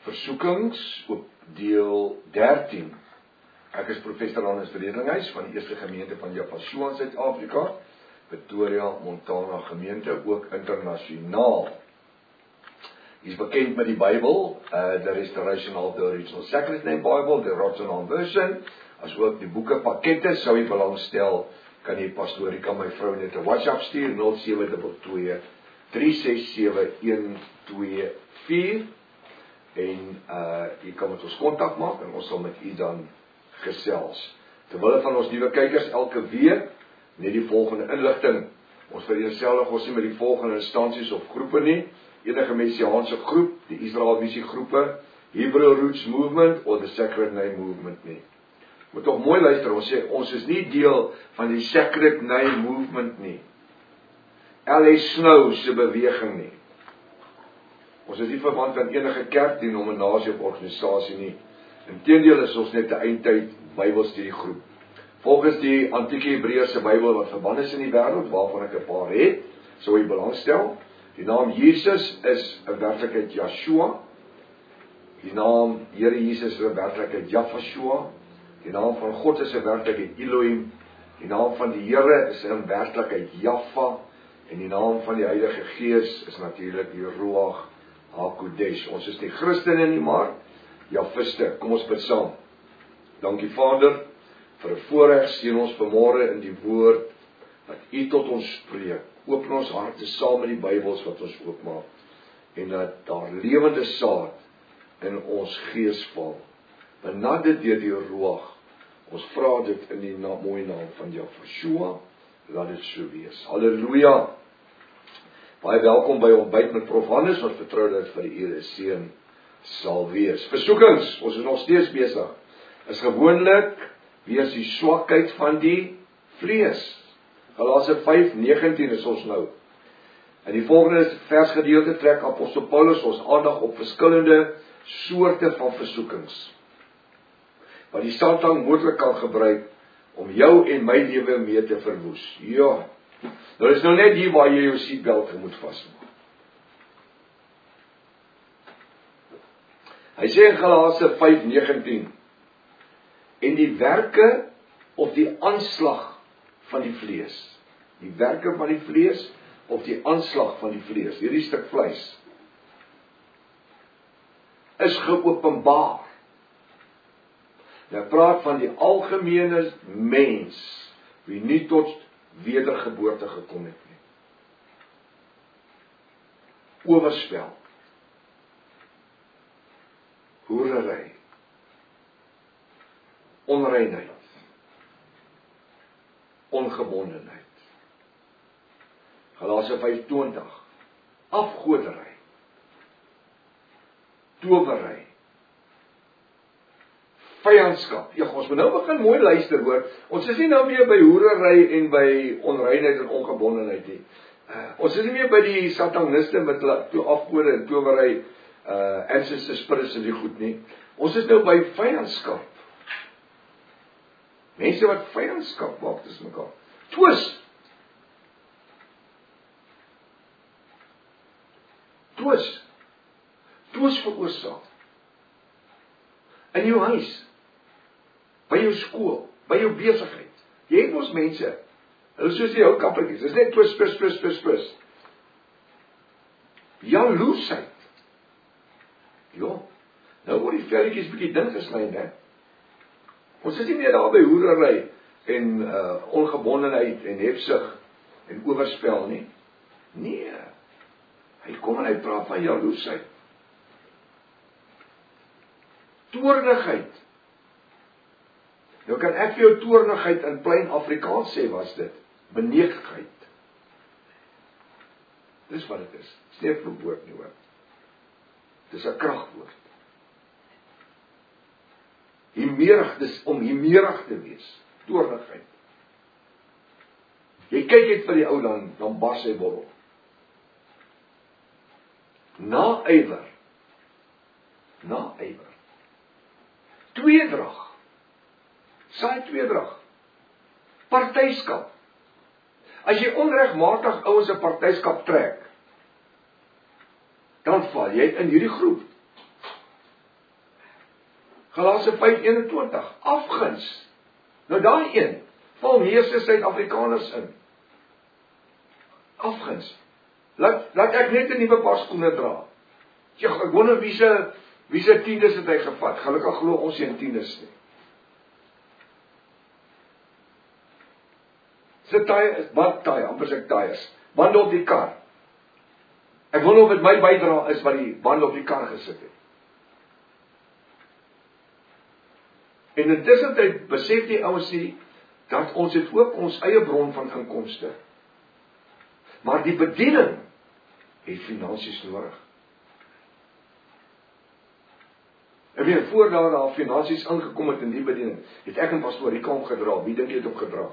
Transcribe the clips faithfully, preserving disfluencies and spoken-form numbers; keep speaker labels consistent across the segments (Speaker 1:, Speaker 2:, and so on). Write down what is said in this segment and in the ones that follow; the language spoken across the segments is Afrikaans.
Speaker 1: Versoekings op deel dertien. Ek is professor Hannes Redinghuis van die Eerste Gemeente van Japasua in Suid-Afrika, Pretoria, Montana gemeente, ook internasionaal. Hy is bekend met die Bybel, uh, The Restoration of the Original Sacred Name Bible, the Rotherham Version, as ook die boeke pakkette, sou jy belangstel, kan jy pastorika my vrou net 'n WhatsApp stuur, nul sewe twee twee, drie ses sewe, een twee vier, en uh, jy kan met ons kontak maak, en ons sal met u dan gesels. Terwille van ons nuwe kykers elke week, net die volgende inligting. Ons vereenselwig ons nie met die volgende instansies of groepe nie. Enige messiaanse groep, die Israel Missie groepe, Hebrew Roots Movement of the Sacred Name Movement nie. Moet toch mooi luister, ons sê, ons is nie deel van die Sacred Name Movement nie. L A Snow se beweging nie. Ons is nie verband aan enige kerk, denominasie of organisasie nie. Inteendeel is ons net 'n eindtyd Bybelstudiegroep. Volgens die antieke Hebreëse Bybel wat verband is in die wêreld, waarvan ek 'n paar het, sou jy belangstel. Die naam Jesus is 'n werklikheid Yeshua. Die naam Here Jesus is 'n werklikheid Jahvashua. Die naam van God is 'n werklikheid Elohim. Die naam van die Here is 'n werklikheid Jahva. En die naam van die Heilige Gees is natuurlik die Ruach HaKodesh. Ons is nie Christene nie, maar Jahviste. Kom ons bid saam. Dankie Vader, vir 'n voorreg seën ons vanmôre in die woord, dat U tot ons spreek. Open ons harte saam met die Bybels wat ons oopmaak, en dat daar lewende saad in ons gees val. Benad dit deur die Ruach. Ons vra dit in die na, mooie naam van Jahvashua, laat dit so wees. Halleluja. Baie welkom by ontbyt met Prof Hannes, ons vertrou dat vir die ure seën sal wees. Versoekings, ons is nog steeds besig. Is gewoonlik wees die swakheid van die vlees. Galasië vyf negentien is ons nou. In die volgende versgedeelte trek apostel Paulus ons aandag op verskillende soorte van versoekings, wat die Satan moontlik kan gebruik om jou en my lewe mee te verwoes. Ja, nou is nou net hier waar jy jou seatbelt moet vasmaak. Hy sê in Galasië vyf negentien, en die werke of die aanslag van die vlees, die werke van die vlees of die aanslag van die vlees, hierdie stuk vleis, is geopenbaar. Nou praat van die algemene mens, wie nie tot wedergeboorte gekom het nie. Oorspel, hoerery, onreinheid, ongebondenheid. Galasië vyf twintig, afgodery, towery, vyandskap. Ja, ons moet nou begin mooi luister hoor. Ons is nie nou meer by hoerery en by onreinheid en ongebondenheid nie. Uh, ons is nie meer by die sataniste met afgode en towery, uh, ancestor spirits en die goed nie. Ons is nou by vyandskap. Mense wat vyandskap maak tussen mekaar. Twis. Twis. Twis veroorsaak. In jou huis, by jou skool, by jou besigheid. Jy het ons mense, hulle soos die ou kappeltjies, dis net twis, twis, twis, twis, twis. Jaloesheid. Ja, nou word die velletjies bietjie dun gesny, né? Ons is nie meer daar by hoerery en uh, ongebondenheid en hebsug en oorspel nie. Nee, hy kom en hy praat van jaloesheid. Toornigheid. Nou kan ek vir jou toornigheid in plain Afrikaans sê, was dit beneegheid. Dis wat dit is. Dis nie 'n vloekwoord nie hoor. Dis 'n kragwoord. Hiemerig, dis om hiemerig te wees. Toornigheid. Jy kyk net vir die ou dan, dan bars hy borrel. Naaiwer. Naaiwer. Tweedrag. Saai tweedrag. Partyskap. As jy onregmatig ouens 'n partyskap trek, dan val jy in hierdie groep. Galasië vyf eenentwintig, afguns. Nou daai een, val meeste Suid-Afrikaners in. Afguns. Laat, laat ek net 'n nuwe paar skoene dra. Ja, ek wonder wie se wie se tiendes het hy gevat. Gelukkig glo ons nie in tiendes nie. Sy taai is, wat taai, amper sê ek taai is, bande op die kar. Ek wonder of dit my bydra is wat die bande op die kar gesit het. En intussen tyd besef die ouens nie, dat ons het ook ons eie bron van inkomste. Maar die bediening het finansies nodig. Ek weet, voordat daar finansies ingekom het in die bediening, het ek en pastoor Rika omgedra. Wie dink jy het omgedra?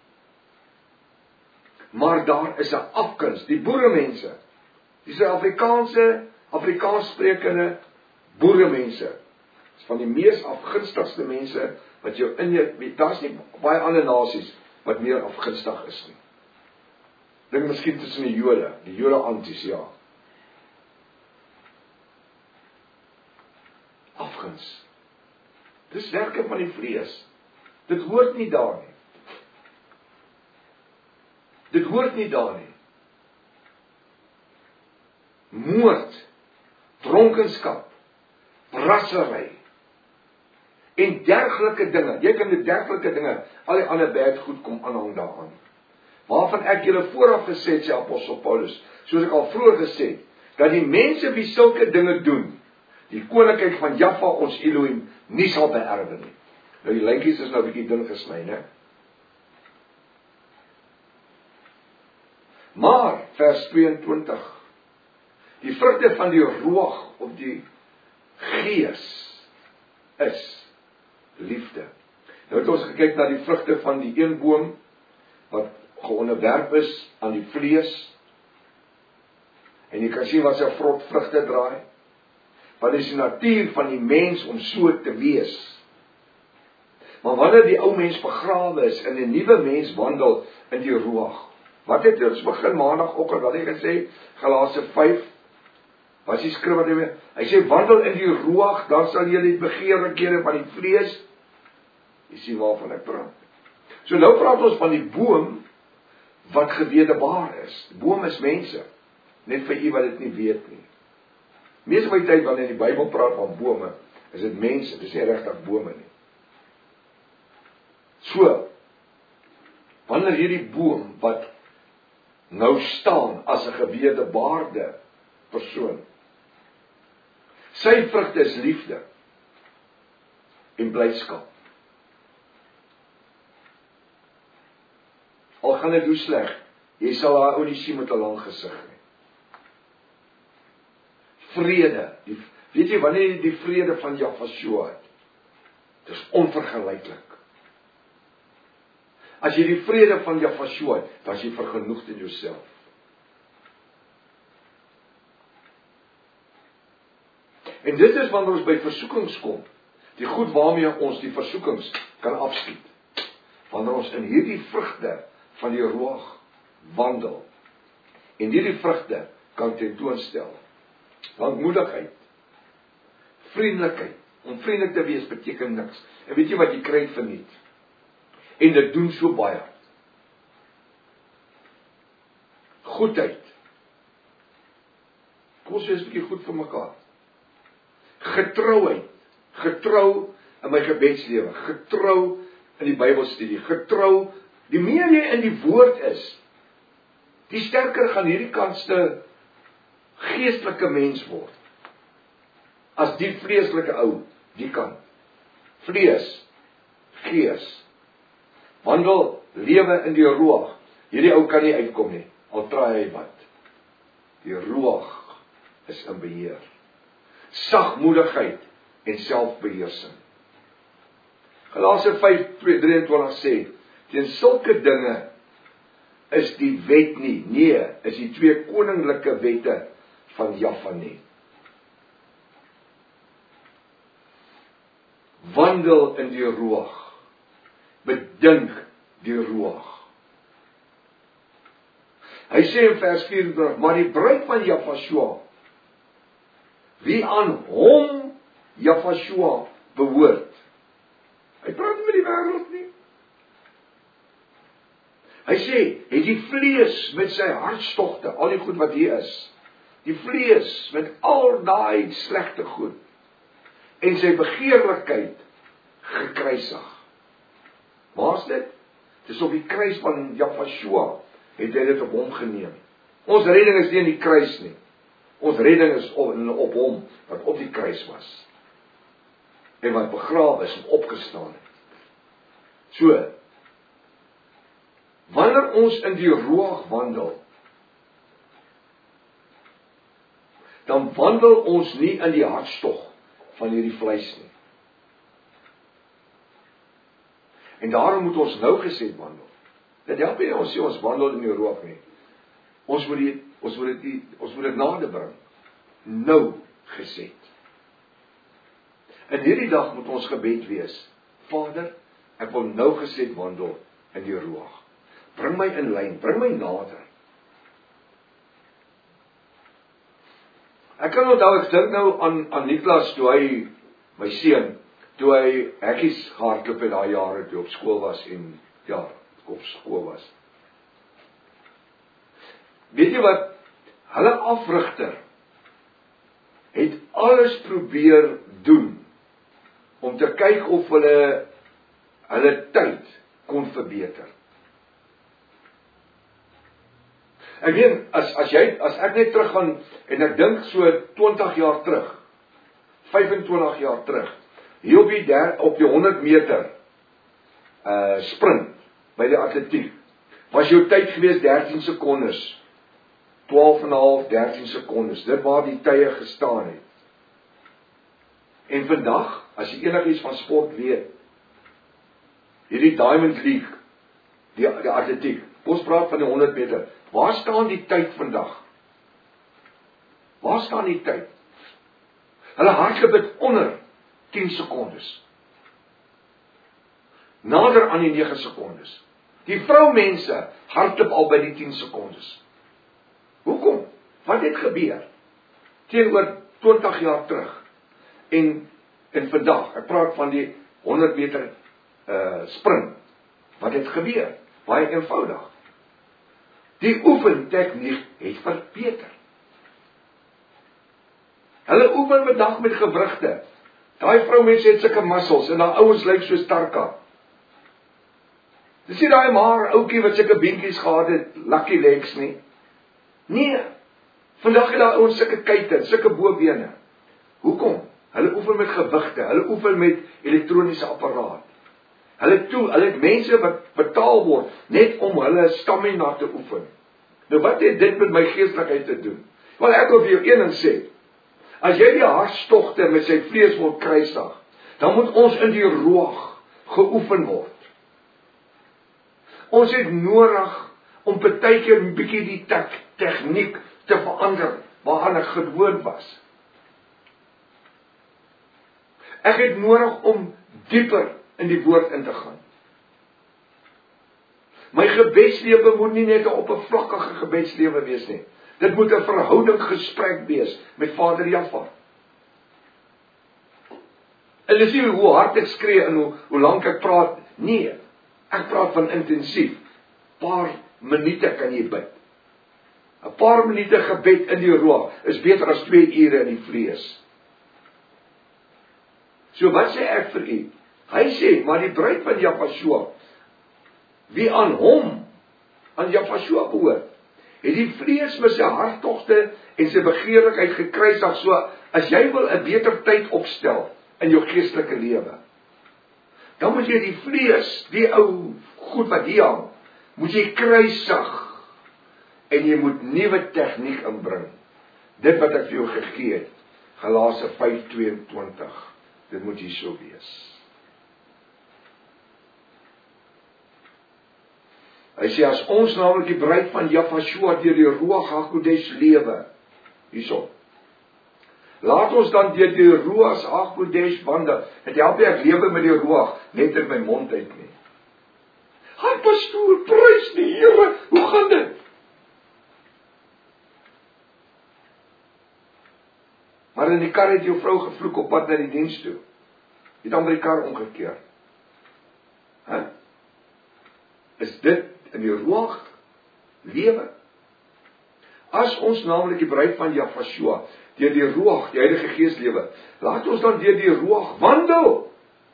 Speaker 1: Maar daar is 'n afkuns, die boeremense, die Suid-Afrikaanse, Afrikaans sprekende boeremense, is van die mees afgunstigste mense wat jou in jou, daar's nie baie ander nasies wat meer afgunstig is nie. Dink miskien tussen die Jode, die Jode anties, ja. Afguns. Dis werke van die vlees. Dit hoort nie daar nie. Dit hoort nie daar nie. Moord, dronkenskap, brassery en dergelike dinge. Jy kan dit dergelike dinge, al die ander bad goed kom aanhang daaraan. Waarvan ek julle vooraf gesê het, sê apostel Paulus, soos ek al vroeër gesê het, dat die mense wie sulke dinge doen, die koninkryk van Jaffa ons Elohim nie sal beerwe nie. Nou die lyntjies is nou 'n bietjie dun gesny, né? Maar vers tweeëntwintig, die vrugte van die roog of die gees is liefde. Nou het ons gekyk na die vrugte van die een boom wat geonderwerp is aan die vlees. En jy kan sien wat sy vrot vrugte draai. Wat is die natuur van die mens om so te wees? Maar wanneer die ou mens begrawe is en 'n nuwe mens wandel in die roog. Wat het ons begin maandagooggend wat hy gesê? Galasië vyf. Wat is die skrif wat hy weer? Hy sê wandel in die roog, dan sal jy die begeerlikhede van die vlees. Jy sien waarvan ek praat. So nou praat ons van die boom wat gewedebaar is. Die boom is mense. Net vir u wat dit nie weet nie. Meeste van die tyd wanneer die Bybel praat van bome, is dit mense, dit is nie regtig bome nie. So, wanneer hierdie boom wat nou staan as 'n gewedebaarde persoon, sy vrugte is liefde en blydskap. Al gaan dit hoe sleg, jy sal haar ou nie sien met 'n lang gesig nie. Vrede, die, weet jy wanneer jy die vrede van Jahweh het, dit is onvergelyklik. As jy die vrede van Jahweh het, dan is jy vergenoegd in jouself. En dit is wanneer ons by versoekings kom, die goed waarmee ons die versoekings kan afskiet. Wanneer ons in hierdie vrugte van die roog wandel, en hierdie vrugte kan tentoonstel. Lankmoedigheid, vriendelikheid, om vriendelik te wees beteken niks. En weet jy wat jy kry verniet? En dit doen so baie. Goedheid. Kom ons wees 'n bietjie goed vir mekaar. Getrouheid. Getrou in my gebedslewe. Getrou in die Bybelstudie. Getrou, die meer jy in die woord is, die sterker gaan hierdie kantste geestelike mens word. As die vleeslike ou, die kant. Vlees, gees. Wandel, lewe in die roog. Hierdie ou kan nie uitkom nie, al traai hy wat. Die roog is in beheer. Sagmoedigheid en selfbeheersing. Galasië vyf drieëntwintig sê, teen sulke dinge is die wet nie, nee, is die twee koninklike wette van Jahwe nie. Wandel in die roog. Bedink die roog. Hy sê in vers vyf, maar die bruid van Jahwe, wie aan hom, Jahwe, behoort. Hy praat nie met die wêreld nie. Hy sê, het die vlees met sy hartstogte, al die goed wat hier is, die vlees met al daai slegte goed, en sy begeerlikheid gekruisig. Waar is dit? Dis op die kruis van Jafashua, het hy dit op hom geneem. Ons redding is nie in die kruis nie. Ons redding is op, op hom, wat op die kruis was. En wat begrawe is en opgestaan het. So, wanneer ons in die ruach wandel, dan wandel ons nie in die hartstog van hierdie vleis nie. En daarom moet ons nou gesed wandel. Dit help nie ons sê ons wandel in die ruach nie. Ons moet dit, ons moet dit, ons moet dit nader bring. Nou gesed. In hierdie dag moet ons gebed wees. Vader, ek wil nou gesed wandel in die ruach. Bring my in lyn, bring my nader. Ek kan onthou, ek dink nou aan, aan Niklas, toe hy, my seun, toe hy hekkies gehardloop in daai jare, toe op skool was, en ja, op skool was. Weet jy wat, hulle afrigter, het alles probeer doen, om te kyk of hulle, hulle tyd kon verbeter. Ek weet, as, as, jy, as ek net terug gaan, en ek dink so twintig jaar terug, vyfentwintig jaar terug, hier op die, der, op die honderd meter uh, sprint, by die atletiek, was jou tyd gewees dertien sekondes, twaalf en 'n half, dertien sekondes, dit waar die tye gestaan het. En vandag, as jy enigiets van sport weet, hierdie Diamond League, die, die atletiek, ons praat van die honderd meter, waar staan die tyd vandag? Waar staan die tyd? Hulle hardloop dit onder tien sekondes. Nader aan die nege sekondes. Die vroumense hardloop al by die tien sekondes. Hoekom? Wat het gebeur? Teenoor twintig jaar terug. En, en vandag, ek praat van die honderd meter uh, sprint. Wat het gebeur? Baie eenvoudig. Die oefentegniek het verbeter. Hulle oefen vandag met gewrigte. Daai vroumense het sulke muscles en daai ouens lyk so sterk. Dis nie daai maar ouetjie wat sulke beentjies gehad het, lucky legs nie. Nee. Vandag het daai ouens sulke kuite, sulke bobene. Hoekom? Hulle oefen met gewigte, hulle oefen met elektroniese apparaat. Hulle toe, hulle het mense wat betaal word, net om hulle stamina te oefen. Nou wat het dit met my geestelikheid te doen? Wel ek wil vir jou een ding sê, as jy die hartstogte met sy vlees wil kruisig, dan moet ons in die ruach geoefen word. Ons het nodig om partykeer 'n bietjie die tek, tegniek te verander, waaraan ek gewoon was. Ek het nodig om dieper in die woord in te gaan. My gebedslewe moet nie net 'n oppervlakkige gebedslewe wees nie. Dit moet 'n verhouding gesprek wees met Vader Jaffa. En dis nie hoe hard ek skree en hoe, hoe lank ek praat. Nee, ek praat van intensief. Paar minute kan jy bid. 'n Paar minute gebed in die ruach is beter as twee ure in die vlees. So wat sê ek vir u? Hy sê, maar die bruid van Jafashua, wie aan hom, aan Jafashua behoort, het die vlees met sy hartstogte en sy begeerlikheid gekruisig, so as jy wil 'n beter tyd opstel in jou geestelike lewe, dan moet jy die vlees, die ou goed wat hier hang, moet jy kruisig, en jy moet nuwe tegniek inbring. Dit wat ek vir jou gegee het, Galasië vyf tweeëntwintig, dit moet hier so wees. Hy sê, as ons namelijk die bruid van Jafashua deur die Ruach HaKodesh lewe, hierso, laat ons dan deur die Ruach HaKodesh wandel. Het help nie ek lewe met die Ruach net in my mond uit nie. Hy pastoor, prys die Here, hoe gaan dit? Maar in die kar het jou vrou gevloek op pad na die diens toe. Het dan by die kar omgekeer. Hè? Is dit in die ruach lewe? As ons naamlik die bruid van Jahshua deur die ruach, die Heilige Gees lewe, laat ons dan deur die ruach wandel.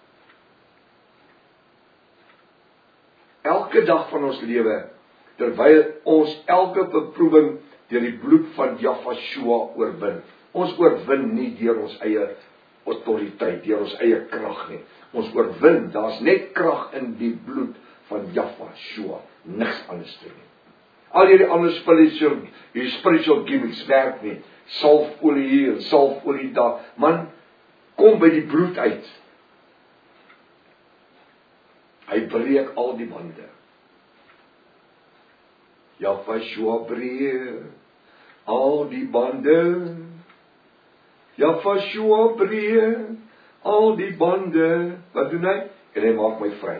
Speaker 1: Elke dag van ons lewe, terwyl ons elke beproewing deur die bloed van Jahshua oorwin. Ons oorwin nie deur ons eie autoriteit, deur ons eie krag nie. Ons oorwin, daar's net krag in die bloed van Jahshua, niks anders te nie. Al hierdie ander spiritual, hierdie spiritual gimmicks werk nie. Salfolie hier, salfolie daar. Man, kom by die bloed uit. Hy breek al die bande. Jahshua breek al die bande. Jahshua breek al die bande. Wat doen hy? En hy maak my vry.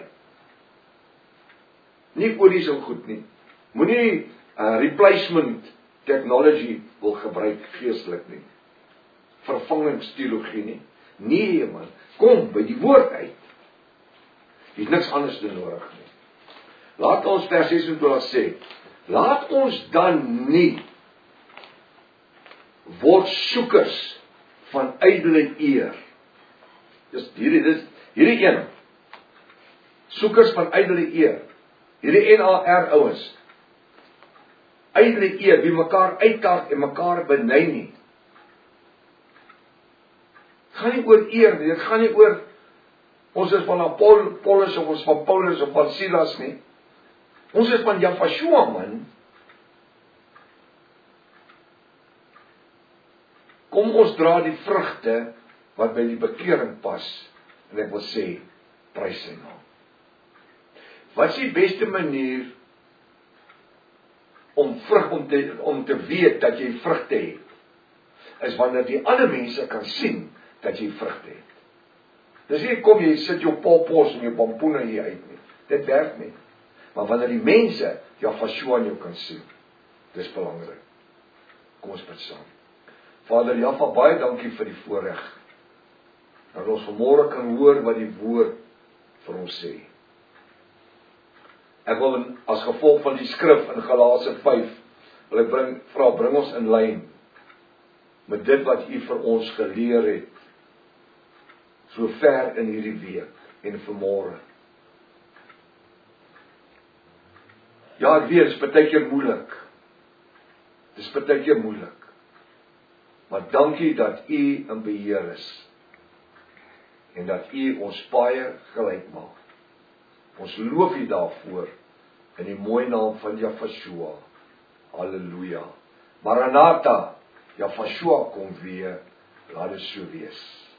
Speaker 1: Nie olies en goed nie. Moenie uh, replacement technology wil gebruik geestelik nie. Vervangingsteologie nie. Nee man, kom by die woord uit. Jy het niks anders te nodig nie. Laat ons vers sesentwintig sê, laat ons dan nie word soekers van ydelle eer. Dis hierdie dis hierdie een. Soekers van ydelle eer. Hierdie N A R ouens. Ydelle eer, wie mekaar uitkaart en mekaar beny nie. Het gaan nie oor eer nie, het gaan nie oor ons is van Apollos of ons van Paulus of van Silas nie. Ons is van Jahshua man. Kom ons dra die vrugte wat by die bekering pas. En ek wil sê, prys sy naam. Wat is die beste manier om vrug om te om te weet dat jy vrugte het? Is wanneer die ander mense kan sien dat jy vrugte het. Dis nie kom jy sit jou pawpaws en jou pompoene hier uit nie. Dit werk nie. Maar wanneer die mense Jahshua in jou kan sien, dis belangrik. Kom ons bid saam. Vader Jahwe, baie dankie vir die voorreg dat ons vanmôre kan hoor wat die woord vir ons sê. Ek wil as gevolg van die skrif in Galasië vyf, wil ek bring, vra, bring ons in lyn met dit wat U vir ons geleer het, so ver in hierdie week en vanmôre. Ja, ek weet, dit is partykeer moeilik. Dit is partykeer moeilik. Maar dankie dat U in beheer is. En dat U ons paie gelyk maak. Ons loof U daarvoor in die mooi naam van Jahshua. Halleluja. Maranatha, Jahshua kom weer. Laat dit so wees.